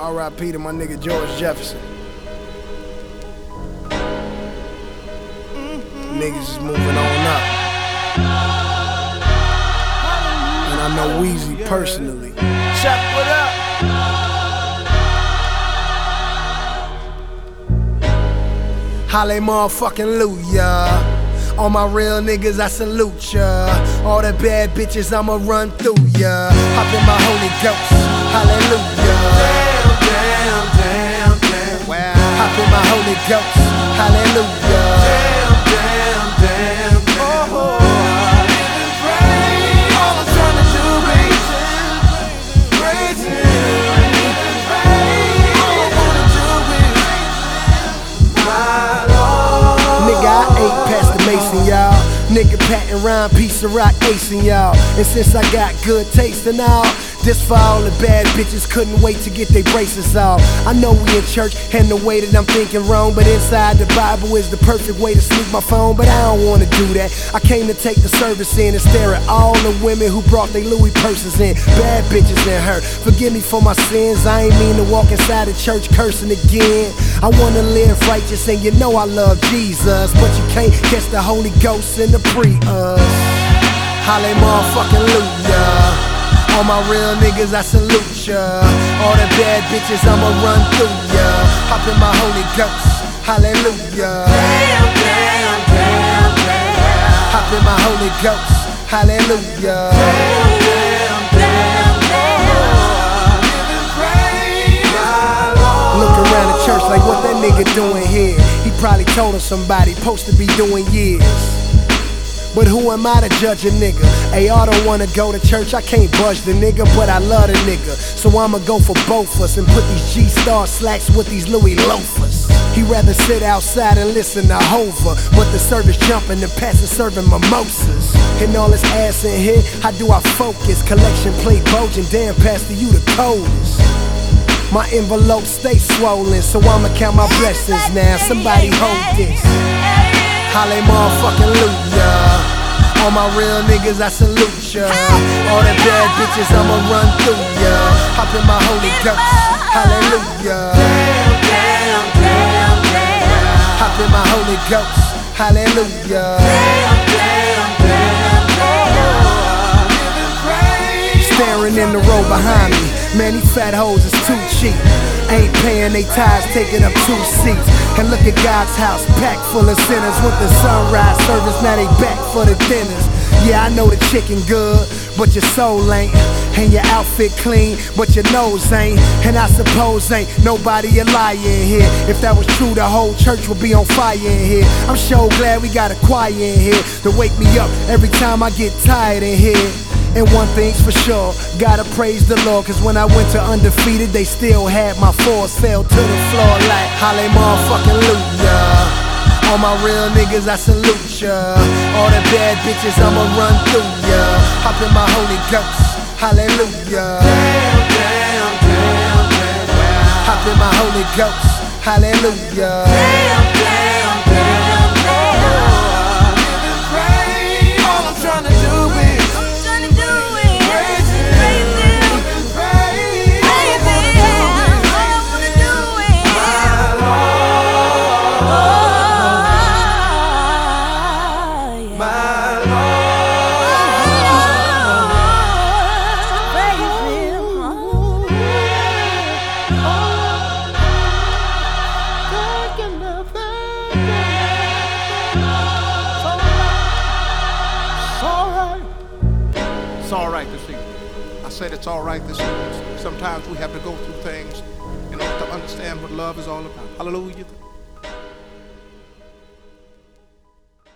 R.I.P. to my nigga George Jefferson. Niggas is moving on up. And I know Weezy personally. Chuck, what up? Halle motherfucking Luya. All my real niggas, I salute ya. All the bad bitches, I'ma run through ya. Hop in my Holy Ghost, hallelujah. Damn, damn, damn. Wow. Hop in my Holy Ghost, hallelujah. Damn, damn, damn. Oh, all I'm trying to do is praise Him. All I wanna do is my Lord. Nigga, I ate past the Mason, y'all. Nigga patting rhyme, piece of rock acing, y'all. And since I got good taste and all, this for all the bad bitches couldn't wait to get their braces off. I know we in church and the way that I'm thinking wrong, but inside the Bible is the perfect way to sneak my phone. But I don't wanna do that. I came to take the service in and stare at all the women who brought their Louis purses in. Bad bitches in her. Forgive me for my sins. I ain't mean to walk inside the church cursing again. I wanna live righteous and you know I love Jesus, but you can't catch the Holy Ghost in the Prius. Halle motherfucking Luya. All my real niggas, I salute ya. All the bad bitches, I'ma run through ya. Hop in my Holy Ghost, hallelujah. Damn, damn, damn, damn. Hop in my Holy Ghost, hallelujah. Damn, damn, damn, damn. Giving praise, my Lord. Look around the church like what that nigga doing here. He probably told him somebody supposed to be doing years. But who am I to judge a nigga? Ay, I don't wanna go to church, I can't budge the nigga, but I love the nigga. So I'ma go for both us and put these G-Star slacks with these Louis loafers. He rather sit outside and listen to Hova, but the service jumping, the pastor serving mimosas. And all this ass in here, how do I focus? Collection plate bulging, damn pastor, you the coldest. My envelope stay swollen, so I'ma count my blessings now. Somebody hold this. Halle motherfucking Luya. All my real niggas, I salute ya. All the bad bitches, I'ma run through ya. Hop in my Holy Ghost, hallelujah. Damn, damn, damn, damn. Hop in my Holy Ghost, hallelujah. Damn, damn, damn, damn. Giving praise. Staring in the row behind me, man, these fat hoes is too cheap. Ain't paying they tithes, taking up 2 seats. And look at God's house, packed full of sinners. With the sunrise service, now they back for the dinners. Yeah, I know the chicken good, but your soul ain't. And your outfit clean, but your nose ain't. And I suppose ain't nobody a liar in here. If that was true, the whole church would be on fire in here. I'm so glad we got a choir in here to wake me up every time I get tired in here. And one thing's for sure, gotta praise the Lord, cause when I went to undefeated, they still had my force, fell to the floor like Halle motherfucking Luya. All my real niggas, I salute ya. All the bad bitches, I'ma run through ya. Hop in my Holy Ghost, hallelujah. Damn, damn, damn, damn. Hop in my Holy Ghost, hallelujah. Damn, damn, damn, damn. Giving praise. All I'm trying to do is praise Him. Giving praise. All I wanna do is my Lord, my Lord. It's all right this evening. I said it's all right this evening. Sometimes we have to go through things in order to understand what love is all about. Hallelujah.